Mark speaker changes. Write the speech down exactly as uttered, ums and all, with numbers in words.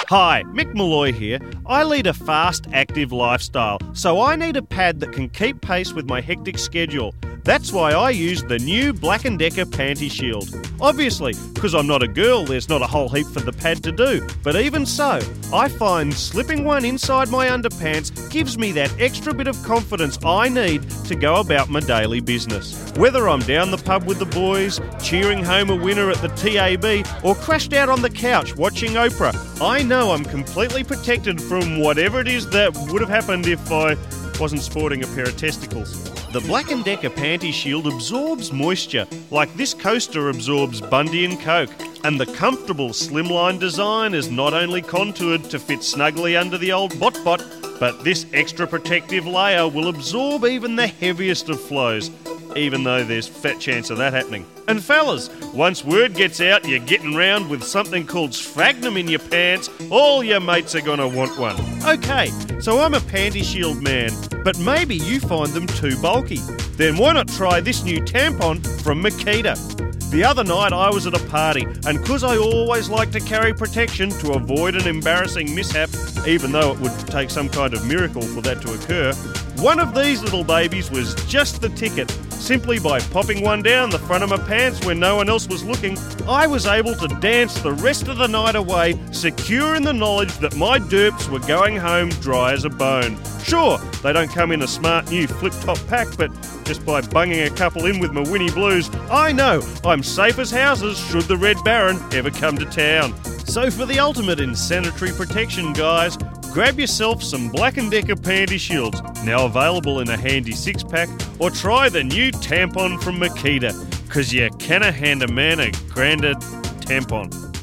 Speaker 1: Hi, Mick Malloy here. I lead a fast, active lifestyle, so I need a pad that can keep pace with my hectic schedule. That's why I use the new Black and Decker Panty Shield. Obviously, because I'm not a girl, there's not a whole heap for the pad to do. But even so, I find slipping one inside my underpants gives me that extra bit of confidence I need to go about my daily business. Whether I'm down the pub with the boys, cheering home a winner at the T A B, or crashed out on the couch watching Oprah, I know I'm completely protected from whatever it is that would have happened if I wasn't sporting a pair of testicles. The Black and Decker Panty Shield absorbs moisture, like this coaster absorbs Bundy and Coke. And the comfortable slimline design is not only contoured to fit snugly under the old bot-bot, but this extra protective layer will absorb even the heaviest of flows, even though there's fat chance of that happening. And fellas, once word gets out you're getting round with something called sphagnum in your pants, all your mates are going to want one. Okay, so I'm a Panty Shield man, but maybe you find them too bulky. Then why not try this new tampon from Makita? The other night I was at a party, and because I always like to carry protection to avoid an embarrassing mishap, even though it would take some kind of miracle for that to occur, one of these little babies was just the ticket. Simply by popping one down the front of my pants when no one else was looking, I was able to dance the rest of the night away, secure in the knowledge that my derps were going home dry as a bone. Sure, they don't come in a smart new flip-top pack, but just by bunging a couple in with my Winnie Blues, I know I'm safe as houses should the Red Baron ever come to town. So for the ultimate in sanitary protection, guys, grab yourself some Black and Decker Panty Shields, now available in a handy six-pack, or try the new tampon from Makita, because you canna hand a man a grander tampon.